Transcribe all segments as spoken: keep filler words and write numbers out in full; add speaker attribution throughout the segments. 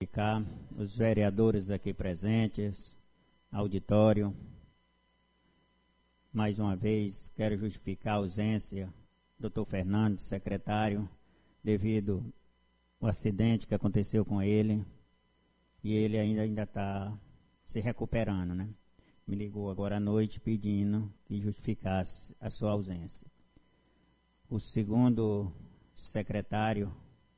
Speaker 1: Os vereadores aqui presentes, auditório, mais uma vez quero justificar a ausência do doutor Fernandes, secretário, devido ao acidente que aconteceu com ele, e ele ainda ainda está se recuperando, né? Me ligou agora à noite pedindo que justificasse a sua ausência. O segundo secretário,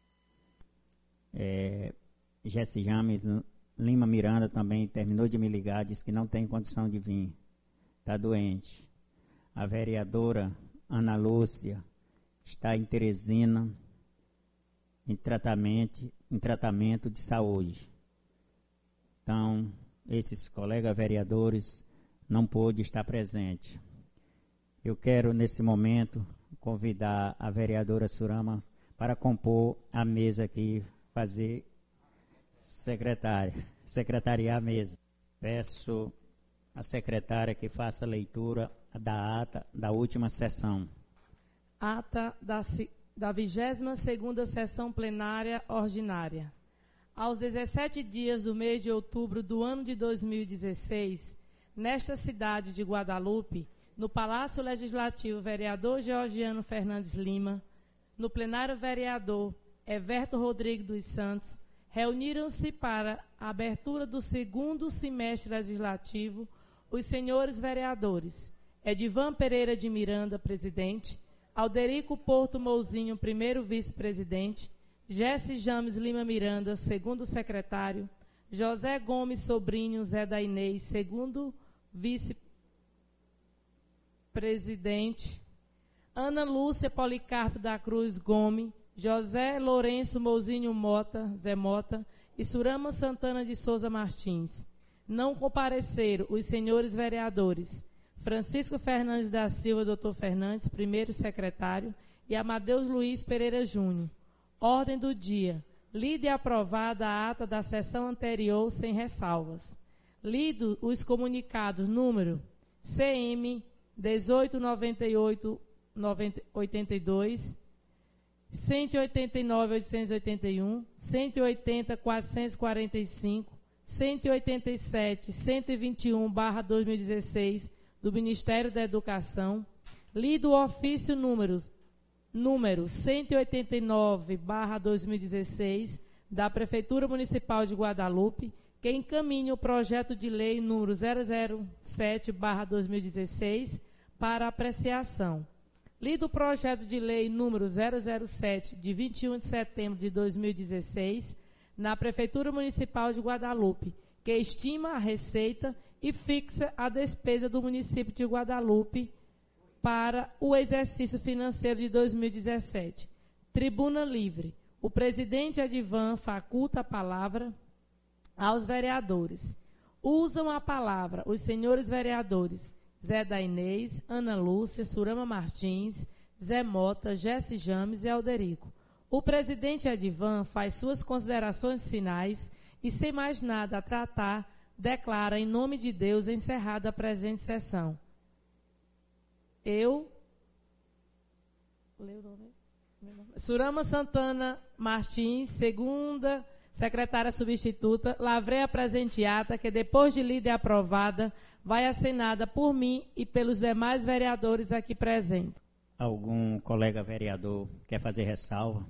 Speaker 1: é, Jesse James Lima Miranda, também terminou de me ligar, disse que não tem condição de vir, está doente. A vereadora Ana Lúcia está em Teresina, em tratamento, em tratamento de saúde. Então, esses colegas vereadores não pôde estar presente. Eu quero, nesse momento, convidar a vereadora Surama para compor a mesa aqui, fazer secretária, secretariar a mesa. Peço à secretária que faça a leitura da ata da última sessão.
Speaker 2: Ata da, da vigésima segunda sessão plenária ordinária. Aos dezessete dias do mês de outubro do ano de dois mil e dezesseis, nesta cidade de Guadalupe, no Palácio Legislativo, vereador Georgiano Fernandes Lima, no plenário vereador Everto Rodrigues dos Santos, reuniram-se para a abertura do segundo semestre legislativo os senhores vereadores Edivan Pereira de Miranda, presidente, Alderico Porto Mouzinho, primeiro vice-presidente, Jesse James Lima Miranda, segundo secretário, José Gomes Sobrinho Zé da Inês, segundo vice-presidente, Ana Lúcia Policarpo da Cruz Gomes, José Lourenço Mouzinho Mota, Zé Mota e Surama Santana de Souza Martins. Não compareceram os senhores vereadores Francisco Fernandes da Silva, doutor Fernandes, primeiro secretário, e Amadeus Luiz Pereira Júnior. Ordem do dia. Lida e aprovada a ata da sessão anterior sem ressalvas. Lido os comunicados número C M dezoito noventa e oito oitenta e dois, cento e oitenta e nove oitocentos e oitenta e um, cento e oitenta quatrocentos e quarenta e cinco, cento e oitenta e sete cento e vinte e um barra dois mil e dezesseis do Ministério da Educação. Lido o ofício números número cento e oitenta e nove barra dois mil e dezesseis, da Prefeitura Municipal de Guadalupe, que encaminha o projeto de lei número zero zero sete barra dois mil e dezesseis para apreciação. Lido o projeto de lei número zero zero sete, de vinte e um de setembro de dois mil e dezesseis, na Prefeitura Municipal de Guadalupe, que estima a receita e fixa a despesa do município de Guadalupe para o exercício financeiro de dois mil e dezessete. Tribuna livre. O presidente Edivan faculta a palavra aos vereadores. Usam a palavra os senhores vereadores Zé da Inês, Ana Lúcia, Surama Martins, Zé Mota, Jesse James e Alderico. O presidente Edivan faz suas considerações finais e, sem mais nada a tratar, declara em nome de Deus encerrada a presente sessão. Eu, Surama Santana Martins, segunda secretária substituta, lavrei a presente ata que, depois de lida e aprovada, vai assinada por mim e pelos demais vereadores aqui presentes.
Speaker 1: Algum colega vereador quer fazer ressalva?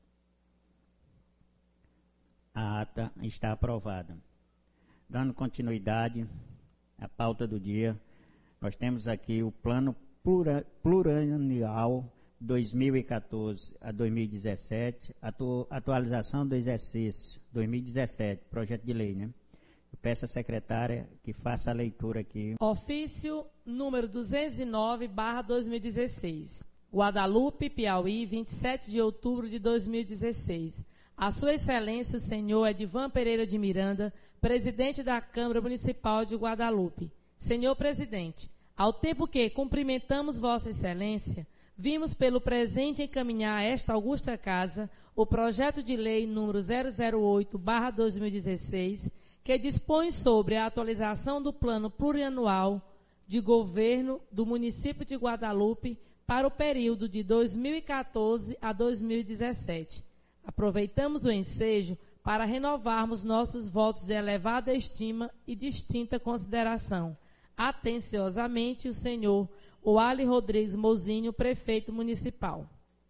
Speaker 1: A ata está aprovada. Dando continuidade à pauta do dia, nós temos aqui o plano plurianual dois mil e quatorze a dois mil e dezessete, atu, atualização do exercício dois mil e dezessete, projeto de lei, né? Eu peço à secretária que faça a leitura aqui.
Speaker 2: Ofício número duzentos e nove barra dois mil e dezesseis. Guadalupe, Piauí, vinte e sete de outubro de dois mil e dezesseis. A Sua Excelência, o senhor Edivan Pereira de Miranda, presidente da Câmara Municipal de Guadalupe. Senhor presidente, ao tempo que cumprimentamos Vossa Excelência, vimos pelo presente encaminhar a esta augusta casa o projeto de lei número zero zero oito barra dois mil e dezesseis, que dispõe sobre a atualização do plano plurianual de governo do município de Guadalupe para o período de dois mil e quatorze a dois mil e dezessete. Aproveitamos o ensejo para renovarmos nossos votos de elevada estima e distinta consideração. Atenciosamente, o senhor Oali Rodrigues Mozinho, prefeito municipal.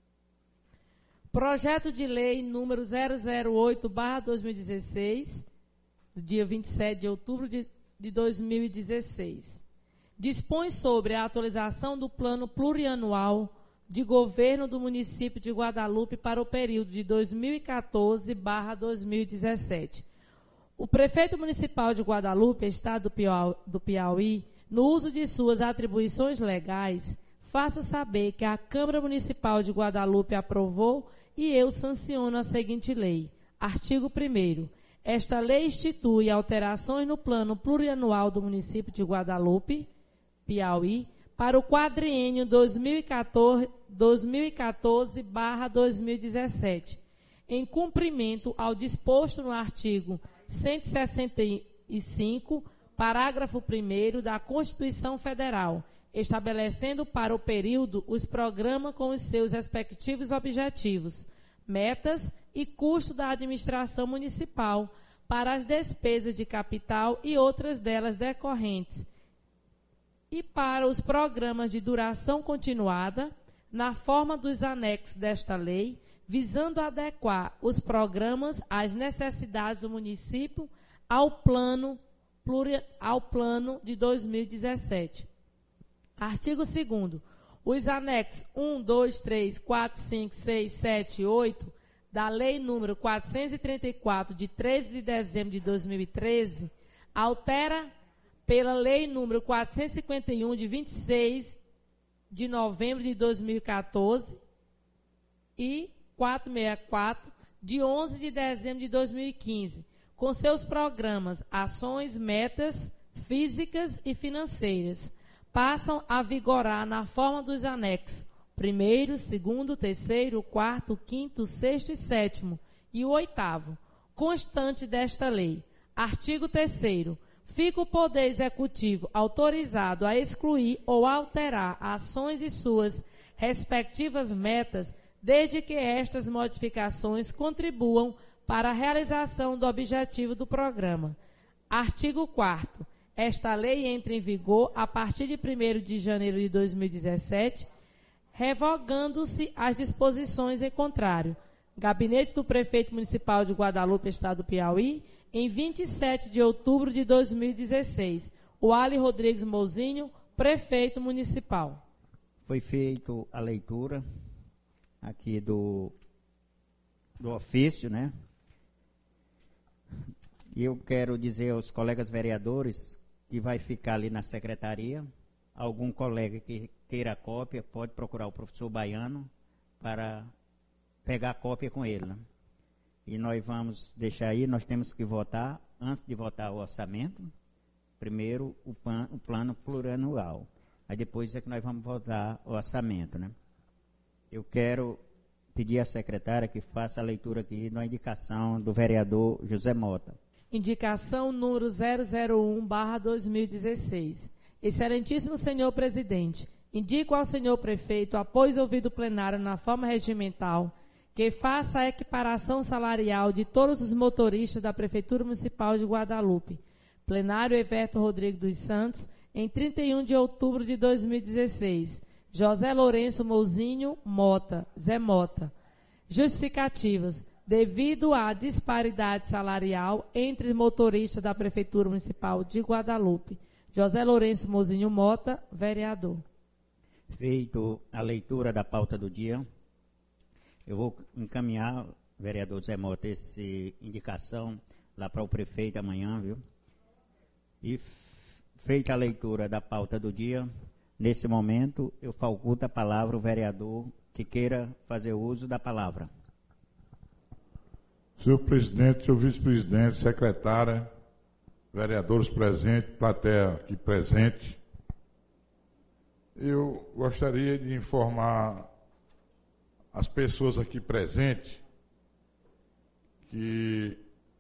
Speaker 2: Projeto de lei número zero zero oito barra dois mil e dezesseis, do dia vinte e sete de outubro de, de dois mil e dezesseis. Dispõe sobre a atualização do plano plurianual de governo do município de Guadalupe para o período de dois mil e quatorze barra dois mil e dezessete. O prefeito municipal de Guadalupe, estado do Piauí, no uso de suas atribuições legais, faço saber que a Câmara Municipal de Guadalupe aprovou e eu sanciono a seguinte lei. Artigo primeiro. Esta lei institui alterações no plano plurianual do município de Guadalupe, Piauí, para o quadriênio dois mil e quatorze barra dois mil e dezessete, em cumprimento ao disposto no artigo cento e sessenta e cinco, parágrafo primeiro da Constituição Federal, estabelecendo para o período os programas com os seus respectivos objetivos, metas e custo da administração municipal para as despesas de capital e outras delas decorrentes, e para os programas de duração continuada, na forma dos anexos desta lei, visando adequar os programas às necessidades do município ao plano, pluri, ao plano de dois mil e dezessete. Artigo segundo. Os anexos um, dois, três, quatro, cinco, seis, sete e oito da Lei número quatrocentos e trinta e quatro, de treze de dezembro de dois mil e treze, altera pela Lei número quatrocentos e cinquenta e um, de vinte e seis de novembro de dois mil e quatorze, e quatrocentos e sessenta e quatro, de onze de dezembro de dois mil e quinze, com seus programas, ações, metas físicas e financeiras, passam a vigorar na forma dos anexos primeiro, segundo, terceiro, quarto, quinto, sexto e sétimo, e o oitavo, constante desta lei. Artigo terceiro. Fica o Poder Executivo autorizado a excluir ou alterar ações e suas respectivas metas, desde que estas modificações contribuam para a realização do objetivo do programa. Artigo quarto. Esta lei entra em vigor a partir de primeiro de janeiro de dois mil e dezessete, revogando-se as disposições em contrário. Gabinete do Prefeito Municipal de Guadalupe, Estado do Piauí, em vinte e sete de outubro de dois mil e dezesseis. Oali Rodrigues Mozinho, Prefeito Municipal.
Speaker 1: Foi feita a leitura aqui do, do ofício, né? E eu quero dizer aos colegas vereadores que vai ficar ali na secretaria. Algum colega que queira a cópia pode procurar o professor Baiano para pegar a cópia com ele, né? E nós vamos deixar aí, nós temos que votar, antes de votar o orçamento, primeiro o, pan, o plano plurianual. Aí depois é que nós vamos votar o orçamento, né? Eu quero pedir à secretária que faça a leitura aqui da indicação do vereador José Mota.
Speaker 2: Indicação número zero zero um barra dois mil e dezesseis. Excelentíssimo senhor presidente, indico ao senhor prefeito, após ouvido o plenário na forma regimental, que faça a equiparação salarial de todos os motoristas da Prefeitura Municipal de Guadalupe. Plenário Everto Rodrigues dos Santos, em trinta e um de outubro de dois mil e dezesseis. José Lourenço Mozinho Mota, Zé Mota. Justificativas. Devido à disparidade salarial entre os motoristas da Prefeitura Municipal de Guadalupe. José Lourenço Mozinho Mota, vereador.
Speaker 1: Feito a leitura da pauta do dia, eu vou encaminhar, vereador Zé Mota, essa indicação lá para o prefeito amanhã, viu? E feita a leitura da pauta do dia, nesse momento eu faculto a palavra ao vereador que queira fazer uso da palavra.
Speaker 3: Senhor presidente, senhor vice-presidente, secretária, vereadores presentes, plateia aqui presente, eu gostaria de informar as pessoas aqui presentes que,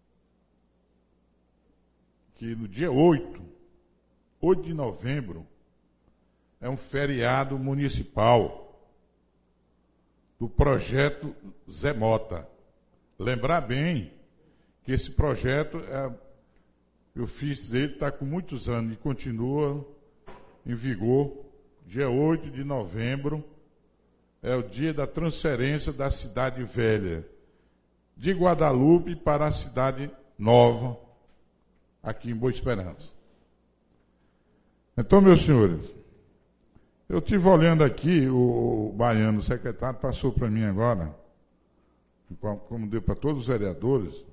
Speaker 3: que no dia oito, oito de novembro, é um feriado municipal do projeto Zé Mota. Lembrar bem que esse projeto, é, eu fiz dele, está com muitos anos e continua em vigor. Dia oito de novembro é o dia da transferência da Cidade Velha, de Guadalupe para a Cidade Nova, aqui em Boa Esperança. Então, meus senhores, eu estive olhando aqui, o, o Baiano, o secretário, passou para mim agora, como deu para todos os vereadores,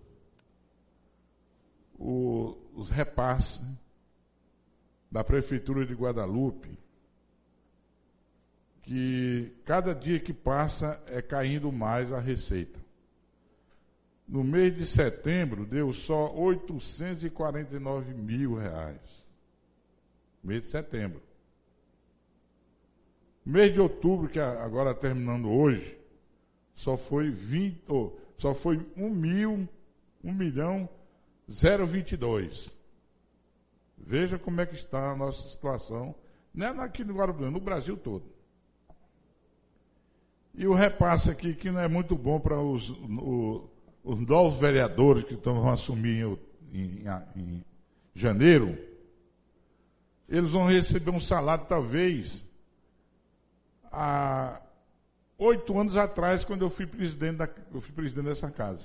Speaker 3: o, os repasses da Prefeitura de Guadalupe, que cada dia que passa é caindo mais a receita. No mês de setembro, deu só oitocentos e quarenta e nove mil reais. Mês de setembro. Mês de outubro, que agora terminando hoje, só foi vinte, oh, só foi um mil, um milhão, zero vinte e dois. Veja como é que está a nossa situação, não é aqui no Guarulhos, no Brasil todo. E o repasse aqui, que não é muito bom para os, o, os novos vereadores que estão, vão assumir em, em, em janeiro, eles vão receber um salário, talvez, há oito anos atrás, quando eu fui presidente, da, eu fui presidente dessa casa.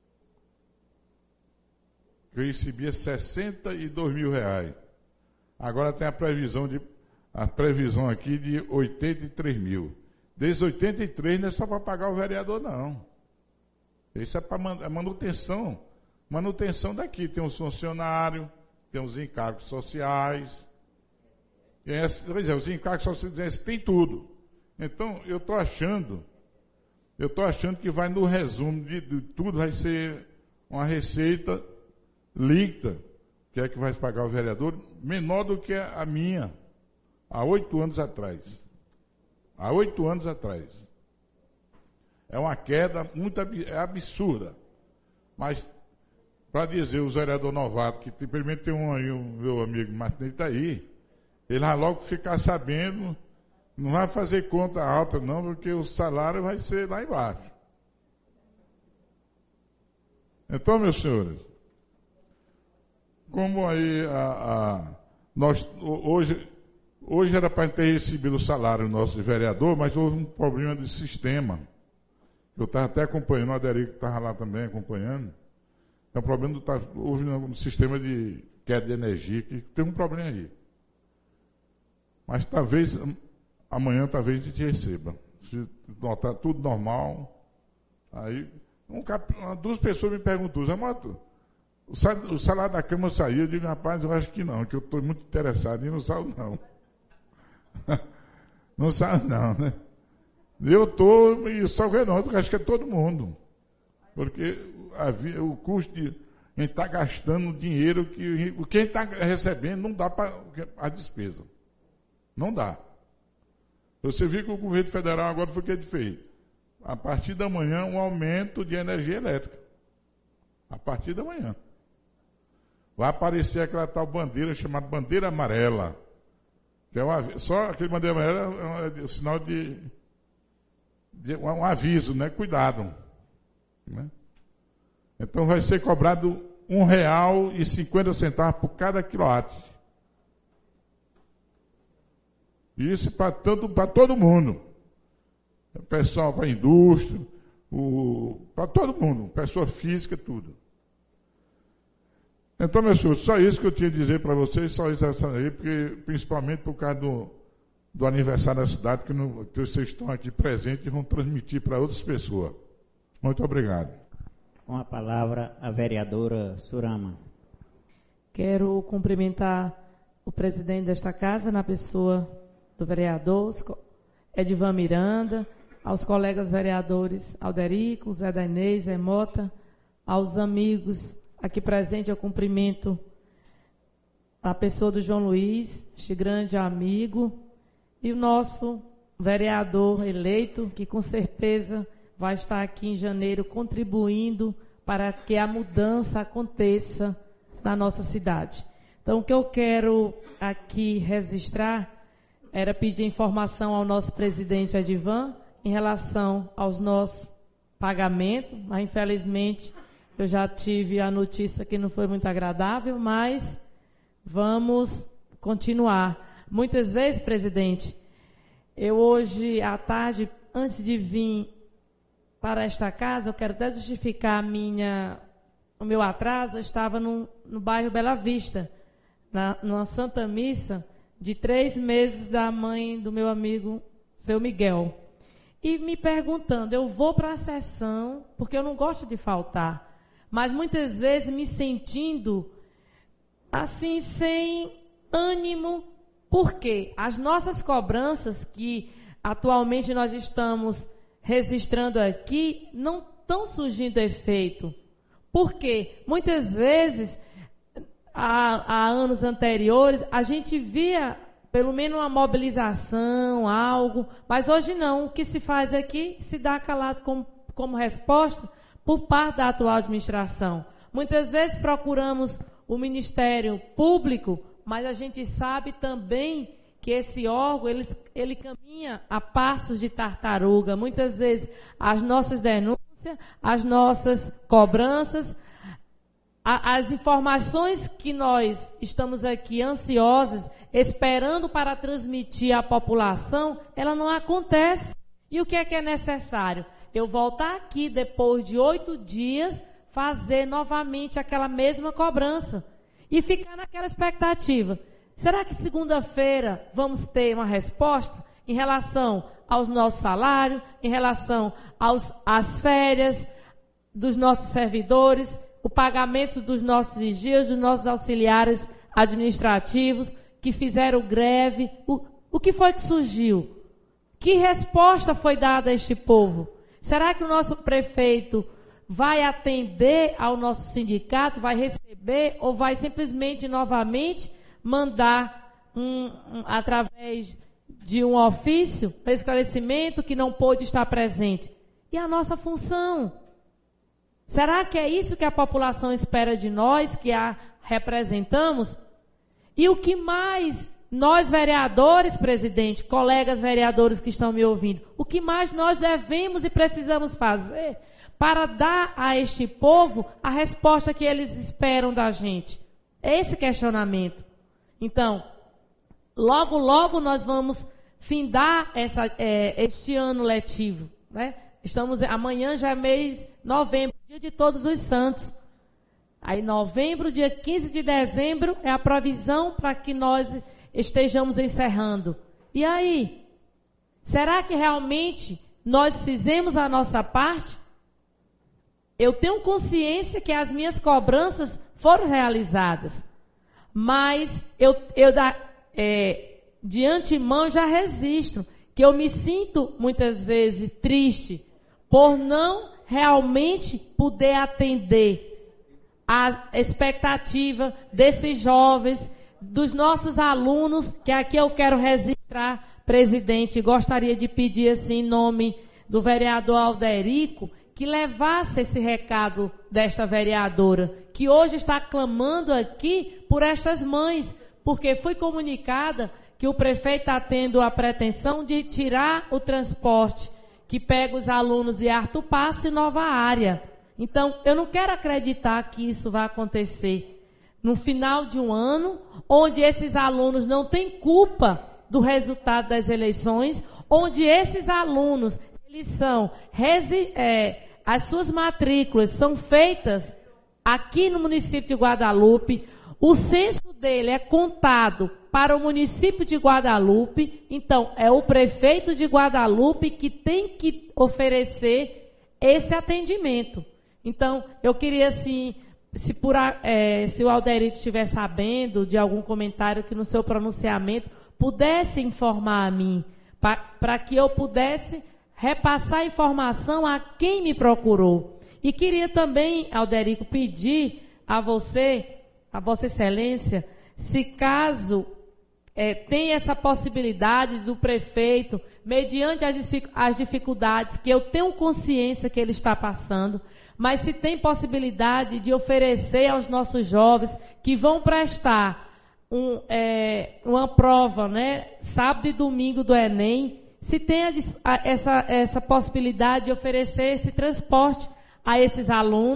Speaker 3: Eu recebia sessenta e dois mil reais. Agora tem a previsão, de, a previsão aqui de oitenta e três mil. Desses oitenta e três não é só para pagar o vereador, não. Isso é para manutenção. Manutenção daqui. Tem os funcionários, tem os encargos sociais. Tem esse, os encargos sociais, tem tudo. Então, eu estou achando, eu estou achando que vai no resumo de, de tudo, vai ser uma receita líquida, que é que vai pagar o vereador, menor do que a minha, há oito anos atrás. Há oito anos atrás. É uma queda muito é absurda. Mas, para dizer, o vereador novato, que simplesmente tem um aí, o meu amigo Martinez está aí, ele vai logo ficar sabendo, não vai fazer conta alta não, porque o salário vai ser lá embaixo. Então, meus senhores, como aí a, a, nós, hoje, hoje era para ter recebido o salário nosso de vereador, mas houve um problema de sistema. Eu estava até acompanhando, o Aderico estava lá também acompanhando. É um problema do, houve um sistema de queda de energia, que tem um problema aí. Mas talvez, amanhã talvez a gente receba. Se notar tudo normal, aí um cap, duas pessoas me perguntam, Zé Moto, o salário da Câmara saiu? Eu digo, rapaz, eu acho que não, que eu estou muito interessado e não saiu não. Não saiu não, né? Eu estou, e só que não, eu acho que é todo mundo. Porque a, o custo de a gente está gastando dinheiro que o que a gente está recebendo não dá para a despesa. Não dá. Você viu que o governo federal agora foi o que ele fez. A partir da manhã, um aumento de energia elétrica. A partir da manhã. Vai aparecer aquela tal bandeira chamada bandeira amarela. Que é uma, só aquele bandeira amarela é um, é um sinal de, de um, um aviso, né? Cuidado. Né? Então vai ser cobrado um real e cinquenta centavos por cada quilowatt. Isso para para todo mundo. O pessoal para a indústria, para todo mundo, pessoa física, tudo. Então, meus senhores, só isso que eu tinha a dizer para vocês, só isso aí, porque, principalmente por causa do, do aniversário da cidade, que, no, que vocês estão aqui presentes e vão transmitir para outras pessoas. Muito obrigado.
Speaker 1: Com a palavra, a vereadora Surama.
Speaker 2: Quero cumprimentar o presidente desta casa, na pessoa do vereador Edivan Miranda, aos colegas vereadores Alderico, Zé Dainês, Zé Mota, aos amigos aqui presentes, eu cumprimento a pessoa do João Luiz, este grande amigo, e o nosso vereador eleito, que com certeza vai estar aqui em janeiro contribuindo para que a mudança aconteça na nossa cidade. Então, o que eu quero aqui registrar era pedir informação ao nosso presidente Edivan em relação aos nossos pagamentos, mas infelizmente Eu já tive a notícia que não foi muito agradável, mas vamos continuar. Muitas vezes, presidente, eu hoje à tarde, antes de vir para esta casa, eu quero até justificar a minha, o meu atraso. Eu estava no, no bairro Bela Vista, na, numa Santa Missa de três meses da mãe do meu amigo, seu Miguel. E me perguntando, eu vou para a sessão, porque eu não gosto de faltar, mas muitas vezes me sentindo assim, sem ânimo, porque as nossas cobranças que atualmente nós estamos registrando aqui não estão surgindo efeito. Porque muitas vezes, há, há anos anteriores, a gente via pelo menos uma mobilização, algo, mas hoje não. O que se faz aqui se dá calado como, como resposta por parte da atual administração. Muitas vezes procuramos o Ministério Público, mas a gente sabe também que esse órgão, ele, ele caminha a passos de tartaruga. Muitas vezes as nossas denúncias, as nossas cobranças, a, as informações que nós estamos aqui ansiosos, esperando para transmitir à população, ela não acontece. E o que é que é necessário? Eu voltar aqui depois de oito dias, fazer novamente aquela mesma cobrança e ficar naquela expectativa. Será que segunda-feira vamos ter uma resposta em relação aos nossos salários, em relação aos, às férias dos nossos servidores, o pagamento dos nossos vigias, dos nossos auxiliares administrativos que fizeram greve? O, o que foi que surgiu? Que resposta foi dada a este povo? Será que o nosso prefeito vai atender ao nosso sindicato, vai receber, ou vai simplesmente, novamente, mandar, um, um, através de um ofício, um esclarecimento que não pôde estar presente? E a nossa função? Será que é isso que a população espera de nós, que a representamos? E o que mais nós, vereadores, presidente, colegas vereadores que estão me ouvindo, o que mais nós devemos e precisamos fazer para dar a este povo a resposta que eles esperam da gente? É esse questionamento. Então, logo, logo nós vamos findar essa, é, este ano letivo, né? Estamos, amanhã já é mês novembro, dia de Todos os Santos. Aí, novembro, dia quinze de dezembro, é a previsão para que nós estejamos encerrando. E aí? Será que realmente nós fizemos a nossa parte? Eu tenho consciência que as minhas cobranças foram realizadas, mas eu, eu é, de antemão já registro que eu me sinto muitas vezes triste por não realmente poder atender a expectativa desses jovens, dos nossos alunos, que aqui eu quero registrar, presidente. Gostaria de pedir assim, em nome do vereador Alderico, que levasse esse recado desta vereadora, que hoje está clamando aqui por estas mães, porque foi comunicada que o prefeito está tendo a pretensão de tirar o transporte que pega os alunos de Arthur Passo e Nova Área. Então, eu não quero acreditar que isso vai acontecer no final de um ano, onde esses alunos não têm culpa do resultado das eleições, onde esses alunos, eles são, é, as suas matrículas são feitas aqui no município de Guadalupe, o censo dele é contado para o município de Guadalupe, então é o prefeito de Guadalupe que tem que oferecer esse atendimento. Então, eu queria, assim, se, por, é, se o Alderico estiver sabendo de algum comentário que no seu pronunciamento pudesse informar a mim, para que eu pudesse repassar a informação a quem me procurou. E queria também, Alderico, pedir a você, a Vossa Excelência, se caso é, tem essa possibilidade do prefeito, mediante as, as dificuldades que eu tenho consciência que ele está passando, mas se tem possibilidade de oferecer aos nossos jovens que vão prestar um, é, uma prova, né, sábado e domingo do Enem, se tem a, a, essa, essa possibilidade de oferecer esse transporte a esses alunos,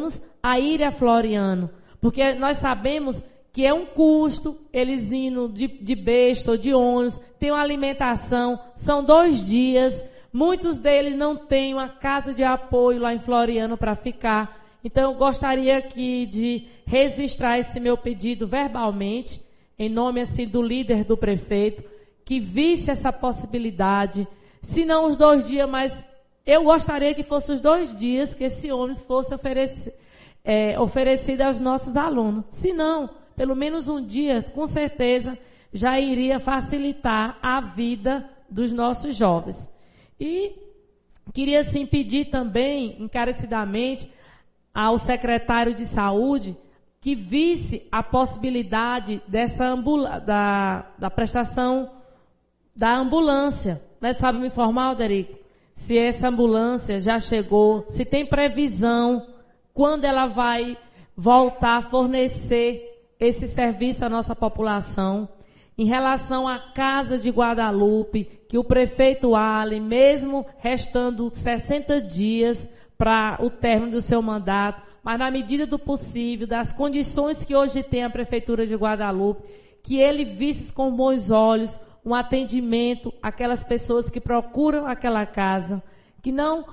Speaker 2: a ir a Floriano, porque nós sabemos que é um custo, eles indo de, de besta ou de ônibus, tem uma alimentação, são dois dias, muitos deles não têm uma casa de apoio lá em Floriano para ficar. Então, eu gostaria aqui de registrar esse meu pedido verbalmente, em nome assim do líder do prefeito, que visse essa possibilidade, se não os dois dias, mas eu gostaria que fosse os dois dias que esse ônibus fosse ofereci, é, oferecido aos nossos alunos. Se não, pelo menos um dia, com certeza, já iria facilitar a vida dos nossos jovens. E queria, assim, pedir também, encarecidamente, ao secretário de Saúde, que visse a possibilidade dessa ambula, da, da prestação da ambulância. Né? Sabe me informar, Alderico? Se essa ambulância já chegou, se tem previsão, quando ela vai voltar a fornecer esse serviço à nossa população. Em relação à Casa de Guadalupe, que o prefeito Allen, mesmo restando sessenta dias para o término do seu mandato, mas na medida do possível, das condições que hoje tem a Prefeitura de Guadalupe, que ele visse com bons olhos um atendimento àquelas pessoas que procuram aquela casa, que não,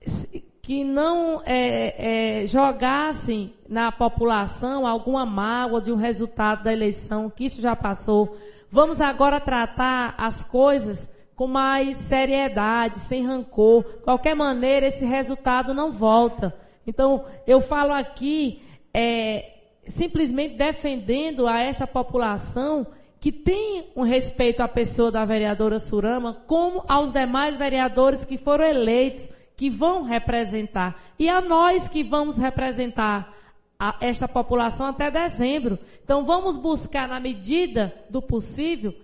Speaker 2: que não é, é, jogassem na população alguma mágoa de um resultado da eleição, que isso já passou. Vamos agora tratar as coisas com mais seriedade, sem rancor. De qualquer maneira, esse resultado não volta. Então, eu falo aqui, é, simplesmente defendendo a esta população que tem um respeito à pessoa da vereadora Surama, como aos demais vereadores que foram eleitos, que vão representar. E a nós que vamos representar a esta população até dezembro. Então, vamos buscar, na medida do possível,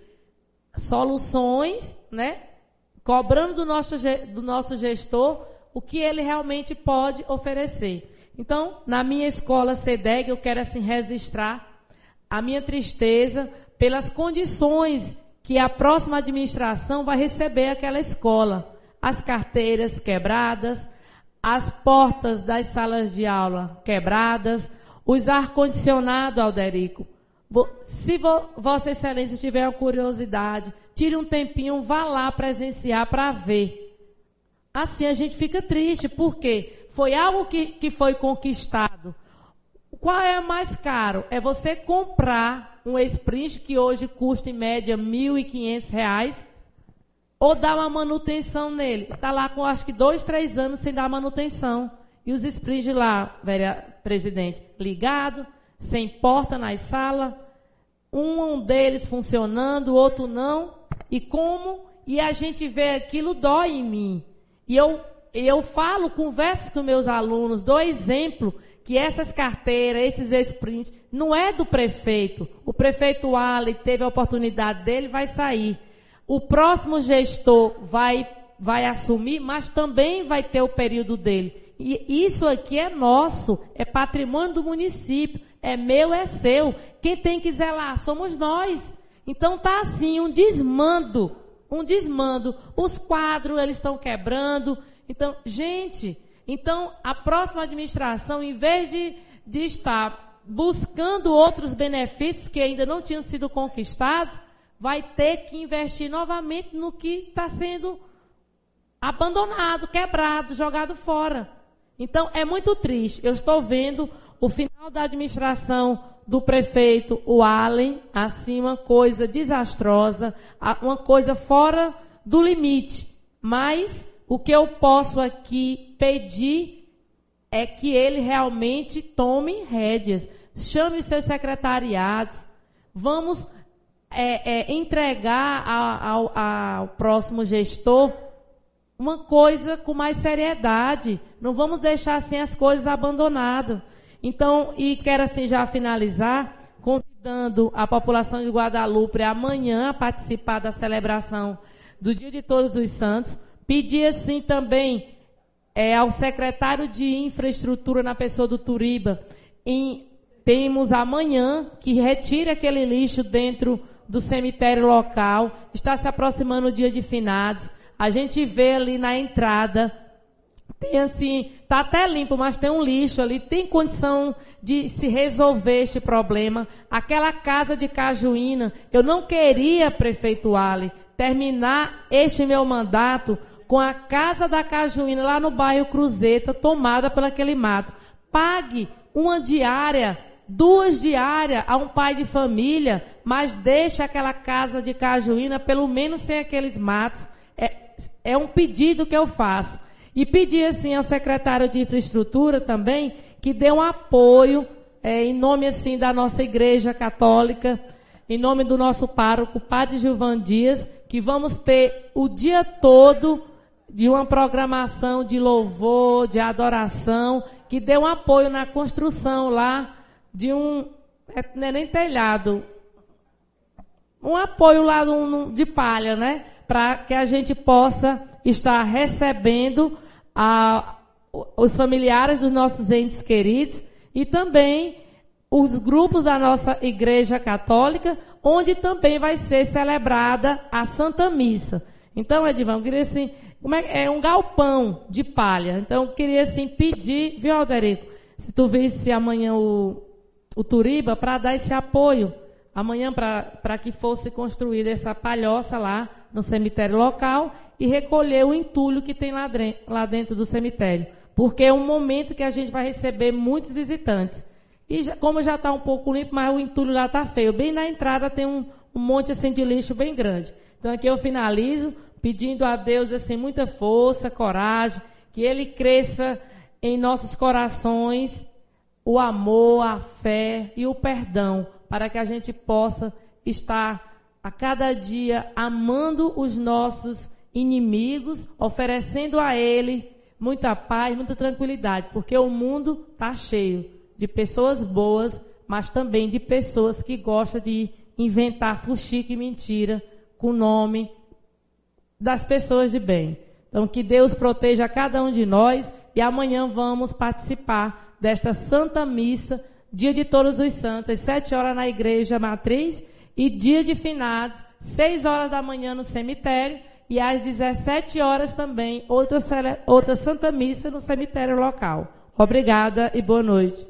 Speaker 2: soluções, né? Cobrando do nosso, do nosso gestor o que ele realmente pode oferecer. Então, na minha escola CEDEG, eu quero assim registrar a minha tristeza pelas condições que a próxima administração vai receber aquela escola. As carteiras quebradas, as portas das salas de aula quebradas, os ar-condicionado, Alderico. Se vo, Vossa Excelência tiver uma curiosidade, tire um tempinho, vá lá presenciar para ver. Assim a gente fica triste, porque foi algo que, que foi conquistado. Qual é mais caro? É você comprar um sprint que hoje custa em média mil e quinhentos reais, ou dar uma manutenção nele. Está lá com acho que dois, três anos sem dar manutenção. E os sprints lá, vereador, presidente, ligado, sem porta nas salas, um deles funcionando, o outro não. E como? E a gente vê aquilo, dói em mim. E eu, eu falo, converso com meus alunos, dou exemplo que essas carteiras, esses sprints, não é do prefeito. O prefeito Allen teve a oportunidade dele, vai sair. O próximo gestor vai, vai assumir, mas também vai ter o período dele. E isso aqui é nosso, é patrimônio do município, é meu, é seu. Quem tem que zelar somos nós. Então está assim, um desmando, um desmando. Os quadros, eles estão quebrando. Então, gente, então a próxima administração, em vez de, de estar buscando outros benefícios que ainda não tinham sido conquistados, vai ter que investir novamente no que está sendo abandonado, quebrado, jogado fora. Então, é muito triste. Eu estou vendo o final da administração do prefeito, o Allen, assim, uma coisa desastrosa, uma coisa fora do limite. Mas o que eu posso aqui pedir é que ele realmente tome rédeas, chame os seus secretariados, vamos é, é, entregar ao, ao, ao próximo gestor uma coisa com mais seriedade. Não vamos deixar assim as coisas abandonadas. Então, e quero assim já finalizar, convidando a população de Guadalupe amanhã a participar da celebração do Dia de Todos os Santos. Pedir assim também é, ao secretário de Infraestrutura, na pessoa do Turiba, em, temos amanhã que retire aquele lixo dentro do cemitério local. Está se aproximando o dia de finados. A gente vê ali na entrada tem assim, está até limpo, mas tem um lixo ali, tem condição de se resolver este problema. Aquela casa de Cajuína, eu não queria, prefeito Ali, terminar este meu mandato com a casa da Cajuína, lá no bairro Cruzeta, tomada por aquele mato. Pague uma diária, duas diárias a um pai de família, mas deixe aquela casa de Cajuína, pelo menos sem aqueles matos. É, é um pedido que eu faço. E pedir assim ao secretário de infraestrutura também, que dê um apoio, é, em nome assim da nossa igreja católica, em nome do nosso pároco, Padre Gilvan Dias, que vamos ter o dia todo de uma programação de louvor, de adoração, que dê um apoio na construção lá de um, não é nem telhado, um apoio lá de, de palha, né? Para que a gente possa estar recebendo a, os familiares dos nossos entes queridos e também os grupos da nossa Igreja Católica, onde também vai ser celebrada a Santa Missa. Então, Edivan, eu queria assim, como é, é um galpão de palha. Então, eu queria assim pedir, viu, Alderico, se tu visse amanhã o, o Turiba, para dar esse apoio, amanhã para que fosse construída essa palhoça lá no cemitério local e recolher o entulho que tem lá, dre- lá dentro do cemitério. Porque é um momento que a gente vai receber muitos visitantes. E já, como já está um pouco limpo, mas o entulho lá está feio. Bem na entrada tem um, um monte assim, de lixo bem grande. Então aqui eu finalizo pedindo a Deus assim, muita força, coragem, que Ele cresça em nossos corações o amor, a fé e o perdão, para que a gente possa estar a cada dia amando os nossos inimigos, oferecendo a Ele muita paz, muita tranquilidade, porque o mundo está cheio de pessoas boas, mas também de pessoas que gostam de inventar fuxica e mentira com o nome das pessoas de bem. Então, que Deus proteja cada um de nós e amanhã vamos participar desta Santa Missa, dia de Todos os Santos, às sete horas na Igreja Matriz e dia de Finados, seis horas da manhã no cemitério e às dezessete horas também, outra, outra Santa Missa no cemitério local. Obrigada e boa noite.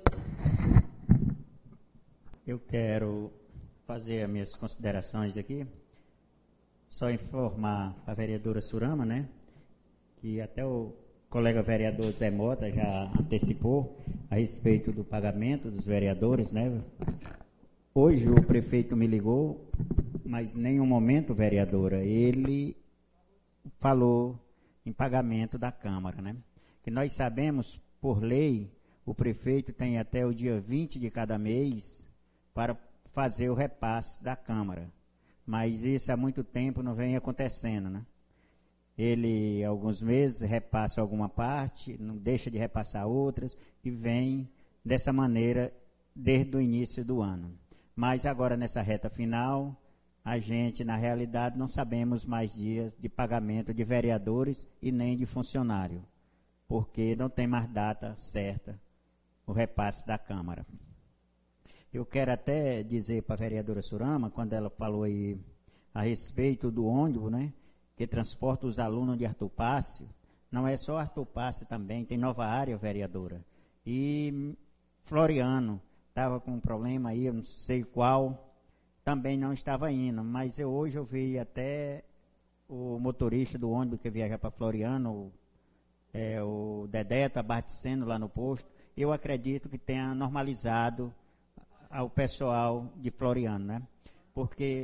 Speaker 1: Eu quero fazer as minhas considerações aqui. Só informar a vereadora Surama, né, que até o colega vereador Zé Mota já antecipou a respeito do pagamento dos vereadores, né. Hoje o prefeito me ligou, mas em nenhum momento, vereadora, ele falou em pagamento da Câmara, né. Que nós sabemos, por lei, o prefeito tem até o dia vinte de cada mês para fazer o repasse da Câmara. Mas isso há muito tempo não vem acontecendo, né? Ele, alguns meses, repassa alguma parte, não deixa de repassar outras, e vem dessa maneira desde o início do ano. Mas agora, nessa reta final, a gente, na realidade, não sabemos mais dias de pagamento de vereadores e nem de funcionário, porque não tem mais data certa o repasse da Câmara. Eu quero até dizer para a vereadora Surama, quando ela falou aí a respeito do ônibus, né, que transporta os alunos de Arthur Pássio, não é só Arthur Pássio também, tem Nova Área, vereadora. E Floriano estava com um problema aí, eu não sei qual, também não estava indo, mas eu, hoje eu vi até o motorista do ônibus que viaja para Floriano, o, é, o Dedé está abastecendo lá no posto, eu acredito que tenha normalizado ao pessoal de Floriano, né? Porque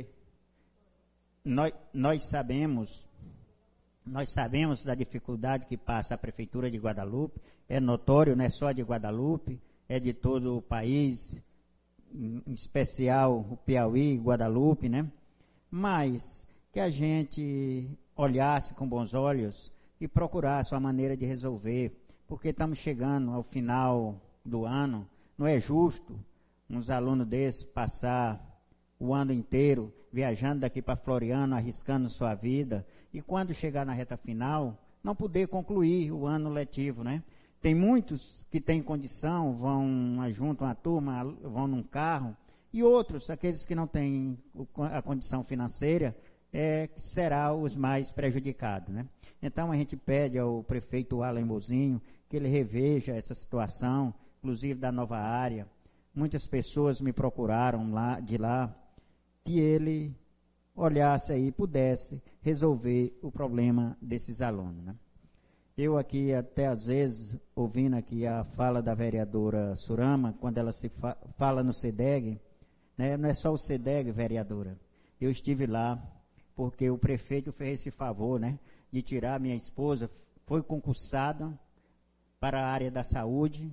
Speaker 1: nós, nós sabemos, nós sabemos da dificuldade que passa a Prefeitura de Guadalupe, é notório, não é só de Guadalupe, é de todo o país, em especial o Piauí, Guadalupe, né? Mas que a gente olhasse com bons olhos e procurasse uma maneira de resolver, porque estamos chegando ao final do ano, não é justo uns alunos desses passar o ano inteiro viajando daqui para Floriano, arriscando sua vida, e quando chegar na reta final, não poder concluir o ano letivo, né? Tem muitos que têm condição, vão, juntam a turma, vão num carro, e outros, aqueles que não têm a condição financeira, é, será os mais prejudicados, né? Então a gente pede ao prefeito Alan Mozinho que ele reveja essa situação, inclusive da nova área. Muitas pessoas me procuraram lá, de lá, que ele olhasse aí, pudesse resolver o problema desses alunos, né? Eu aqui, até às vezes, ouvindo aqui a fala da vereadora Surama, quando ela se fa fala no SEDEG, né, não é só o SEDEG, vereadora. Eu estive lá, porque o prefeito fez esse favor, né, de tirar minha esposa, foi concursada para a área da saúde,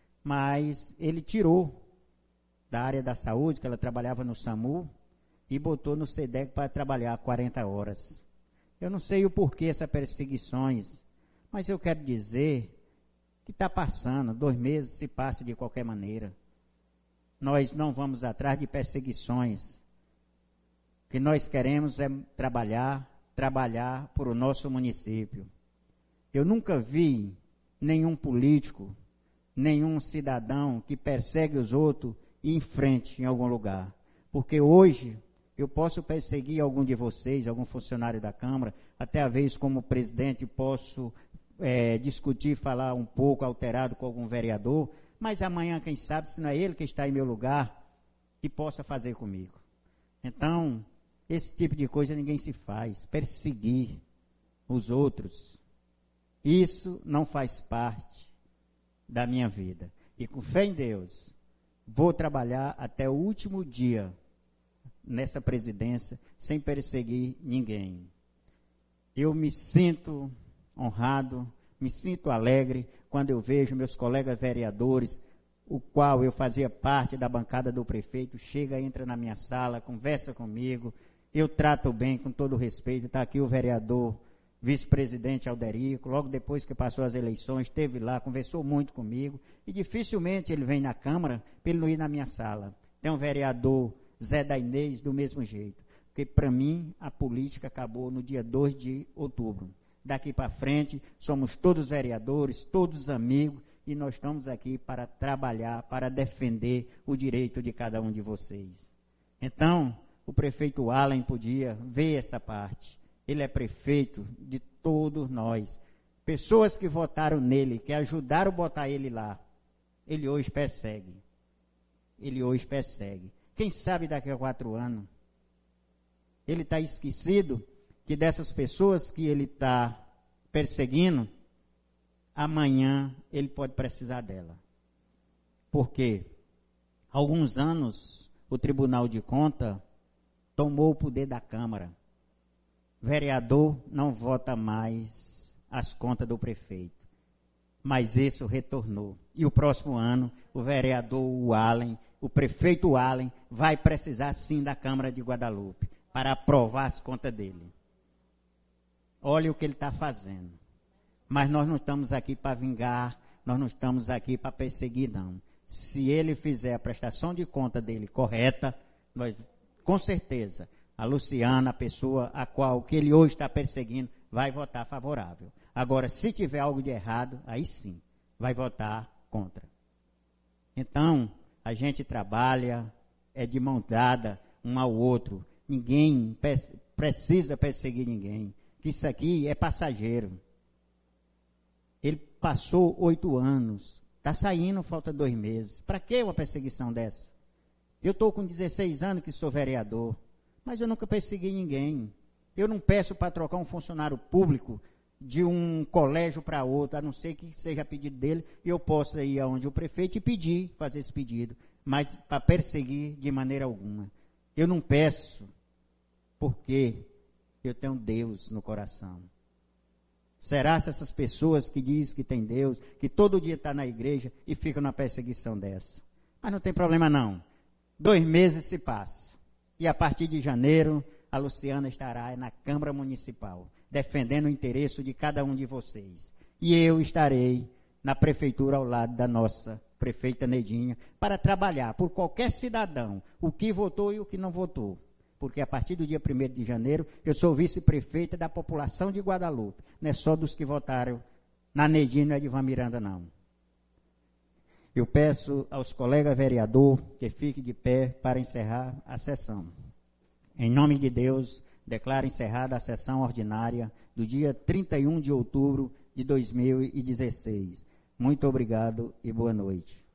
Speaker 1: mas ele tirou da área da saúde, que ela trabalhava no SAMU, e botou no SEDEG para trabalhar quarenta horas. Eu não sei o porquê essas perseguições, mas eu quero dizer que está passando, dois meses se passa de qualquer maneira. Nós não vamos atrás de perseguições. O que nós queremos é trabalhar, trabalhar por o nosso município. Eu nunca vi nenhum político, nenhum cidadão que persegue os outros e em frente em algum lugar. Porque hoje eu posso perseguir algum de vocês, algum funcionário da Câmara, até a vez como presidente posso é, discutir, falar um pouco alterado com algum vereador, mas amanhã, quem sabe, se não é ele que está em meu lugar, que possa fazer comigo. Então, esse tipo de coisa ninguém se faz, perseguir os outros, isso não faz parte da minha vida. E com fé em Deus, vou trabalhar até o último dia nessa presidência, sem perseguir ninguém. Eu me sinto honrado, me sinto alegre quando eu vejo meus colegas vereadores, o qual eu fazia parte da bancada do prefeito, chega, entra na minha sala, conversa comigo, eu trato bem, com todo respeito. Está aqui o vereador vice-presidente Alderico, logo depois que passou as eleições, esteve lá, conversou muito comigo, e dificilmente ele vem na Câmara para ele não ir na minha sala. Tem um vereador Zé da Inês, do mesmo jeito, porque para mim a política acabou no dia dois de outubro. Daqui para frente, somos todos vereadores, todos amigos, e nós estamos aqui para trabalhar, para defender o direito de cada um de vocês. Então, o prefeito Alan podia ver essa parte. Ele é prefeito de todos nós. Pessoas que votaram nele, que ajudaram a botar ele lá, ele hoje persegue. Ele hoje persegue. Quem sabe daqui a quatro anos, ele está esquecido que dessas pessoas que ele está perseguindo, amanhã ele pode precisar dela. Porque há alguns anos o Tribunal de Contas tomou o poder da Câmara. Vereador não vota mais as contas do prefeito. Mas isso retornou. E o próximo ano, o vereador o Allen, o prefeito Allen, vai precisar sim da Câmara de Guadalupe para aprovar as contas dele. Olha o que ele está fazendo. Mas nós não estamos aqui para vingar, nós não estamos aqui para perseguir, não. Se ele fizer a prestação de conta dele correta, nós, com certeza, a Luciana, a pessoa a qual que ele hoje está perseguindo, vai votar favorável. Agora, se tiver algo de errado, aí sim, vai votar contra. Então, a gente trabalha, é de mão dada um ao outro. Ninguém precisa perseguir ninguém. Isso aqui é passageiro. Ele passou oito anos, está saindo, falta dois meses. Para que uma perseguição dessa? Eu estou com dezesseis anos que sou vereador, mas eu nunca persegui ninguém. Eu não peço para trocar um funcionário público de um colégio para outro, a não ser que seja pedido dele, e eu possa ir aonde o prefeito e pedir, fazer esse pedido, mas para perseguir de maneira alguma. Eu não peço, porque eu tenho Deus no coração. Será se essas pessoas que dizem que tem Deus, que todo dia está na igreja e ficam na perseguição dessa? Mas não tem problema não. Dois meses se passam. E a partir de janeiro, a Luciana estará na Câmara Municipal, defendendo o interesse de cada um de vocês. E eu estarei na prefeitura ao lado da nossa prefeita Nedinha, para trabalhar por qualquer cidadão, o que votou e o que não votou. Porque a partir do dia primeiro de janeiro, eu sou vice-prefeita da população de Guadalupe. Não é só dos que votaram na Nedinha, não é de Van Miranda, não. Eu peço aos colegas vereadores que fiquem de pé para encerrar a sessão. Em nome de Deus, Declaro encerrada a sessão ordinária do dia trinta e um de outubro de dois mil e dezesseis. Muito obrigado e boa noite.